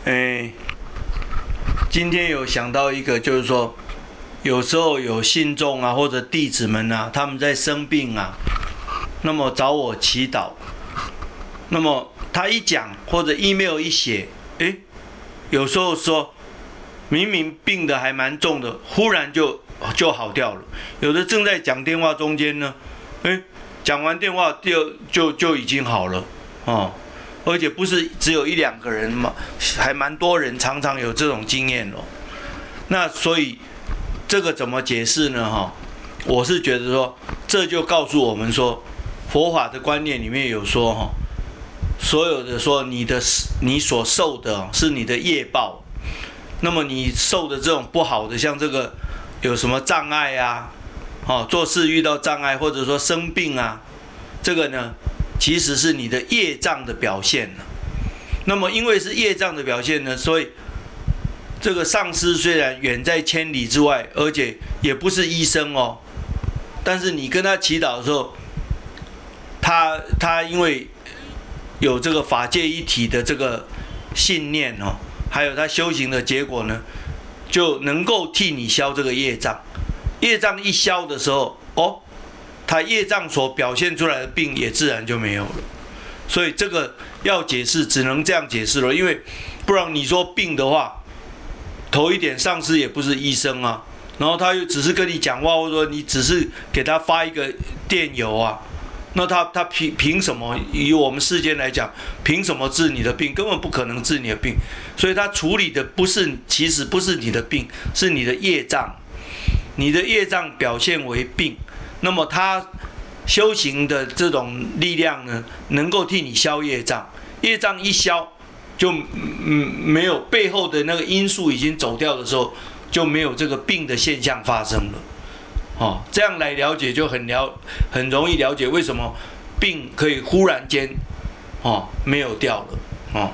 今天有想到一个，就是说，有时候有信众啊或者弟子们啊，他们在生病啊，那么找我祈祷，那么他一讲或者 email 一写，有时候说明明病的还蛮重的，忽然就好掉了。有的正在讲电话中间呢，讲完电话就已经好了哦。而且不是只有1-2个人嘛，还蛮多人常常有这种经验哦。那所以这个怎么解释呢？我是觉得说，这就告诉我们说，佛法的观念里面有说所有的说你所受的是你的业报，那么你受的这种不好的，像这个有什么障碍啊，做事遇到障碍，或者说生病啊，这个呢，其实是你的业障的表现。那么因为是业障的表现呢，所以这个上师虽然远在千里之外，而且也不是医生哦，但是你跟他祈祷的时候，他因为有这个法界一体的这个信念哦，还有他修行的结果呢，就能够替你消这个业障。业障一消的时候，他业障所表现出来的病也自然就没有了。所以这个要解释，只能这样解释了，因为不然你说病的话，头一点上师也不是医生啊，然后他又只是跟你讲话，或者说你只是给他发一个电邮啊，那他凭什么？以我们世间来讲，凭什么治你的病？根本不可能治你的病。所以他处理的其实不是你的病，是你的业障。你的业障表现为病，那么他修行的这种力量呢，能够替你消业障。业障一消，就没有背后的那个因素已经走掉的时候，就没有这个病的现象发生了。这样来了解就很容易了解为什么病可以忽然间没有掉了。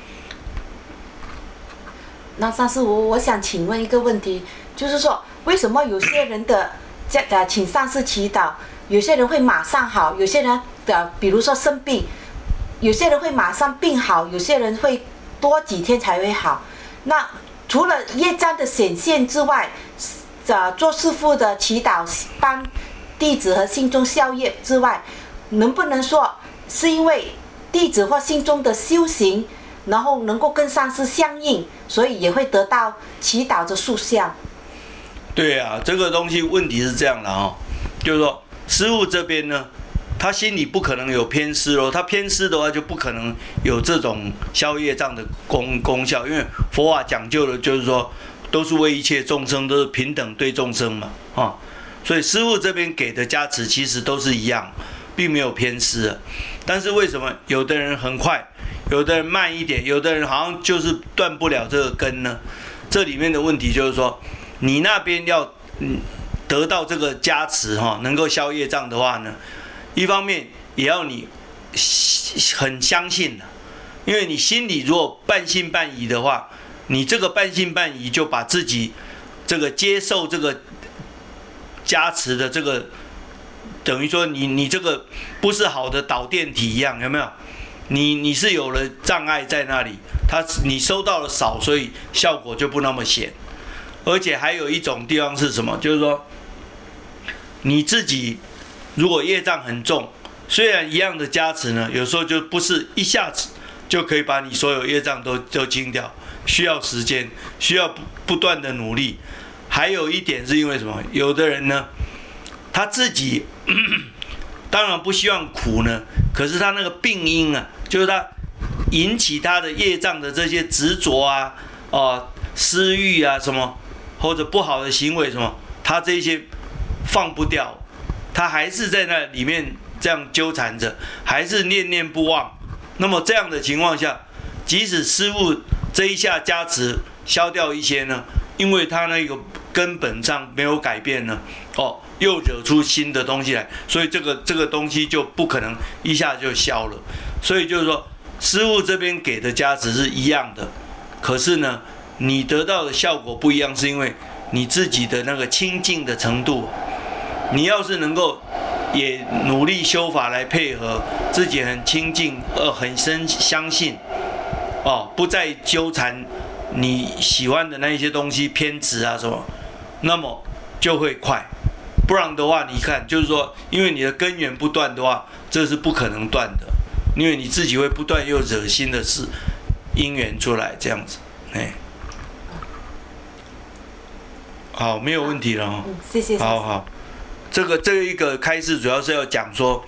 那上师我想请问一个问题，就是说为什么有些人请上师祈祷，有些人会马上好，有些人比如说生病，有些人会马上病好，有些人会多几天才会好。那除了业障的显现之外，做师父的祈祷帮弟子和信众消业之外，能不能说是因为弟子或信众的修行，然后能够跟上师相应，所以也会得到祈祷的殊效？ 对啊，这个东西问题是这样的就是说师父这边呢，他心里不可能有偏私咯，他偏私的话就不可能有这种消业障的功效，因为佛法讲究的就是说都是为一切众生，都是平等对众生嘛所以师父这边给的加持其实都是一样，并没有偏私。但是为什么有的人很快，有的人慢一点，有的人好像就是断不了这个根呢？这里面的问题就是说，你那边要得到这个加持能够消业障的话呢，一方面也要你很相信的，因为你心里如果半信半疑的话，你这个半信半疑就把自己这个接受这个加持的这个，等于说你这个不是好的导电体一样，有没有？你是有了障碍在那里，你收到了少，所以效果就不那么显。而且还有一种地方是什么？就是说你自己如果业障很重，虽然一样的加持呢，有时候就不是一下子就可以把你所有业障都清掉，需要时间，需要不断的努力。还有一点是因为什么？有的人呢，他自己当然不希望苦呢，可是他那个病因啊，就是他引起他的业障的这些执着啊、私欲啊什么，或者不好的行为什么，他这些放不掉，他还是在那里面这样纠缠着，还是念念不忘。那么这样的情况下，即使师父这一下加持消掉一些呢，因为他那个根本上没有改变呢，又惹出新的东西来，所以这个东西就不可能一下就消了。所以就是说，师父这边给的加持是一样的，可是呢，你得到的效果不一样，是因为你自己的那个清净的程度。你要是能够也努力修法来配合，自己很清净，很深相信， 不再纠缠你喜欢的那一些东西偏执啊什么，那么就会快。不然的话，你看，就是说，因为你的根源不断的话，这是不可能断的，因为你自己会不断又惹新的事因缘出来，这样子，好，没有问题了哦。 谢谢。 好，这个一个开示主要是要讲说，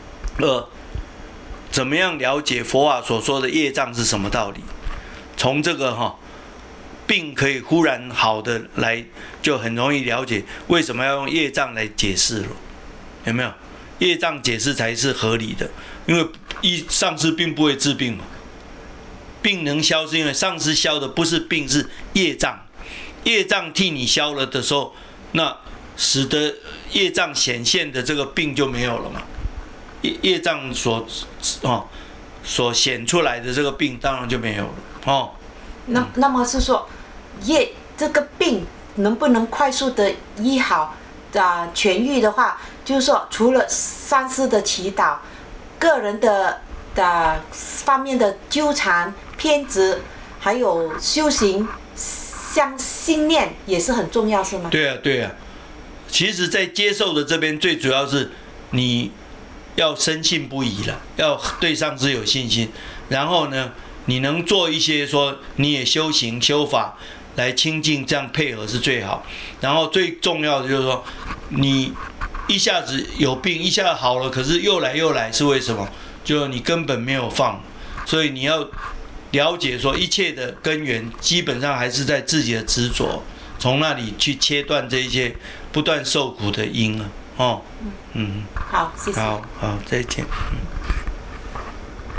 怎么样了解佛法所说的业障是什么道理？从这个病可以忽然好的来，就很容易了解为什么要用业障来解释了，有没有？业障解释才是合理的，因为上师并不会治病嘛，病能消是因为上师消的不是病，是业障，业障替你消了的时候，那使得业障显现的这个病就没有了嘛。业障所显出来的这个病当然就没有了那么是说，这个病能不能快速的医好痊愈的话，就是说除了上师的祈祷，个人的方面的纠缠偏执，还有修行像信念也是很重要，是吗？ 对啊。其实在接受的这边最主要是你要深信不疑了，要对上师有信心，然后呢，你能做一些说你也修行修法来清净，这样配合是最好。然后最重要的就是说，你一下子有病，一下子好了，可是又来是为什么？就你根本没有放，所以你要了解说一切的根源基本上还是在自己的执着，从那里去切断这一些不断受苦的因啊。 好，谢谢。 好，再见。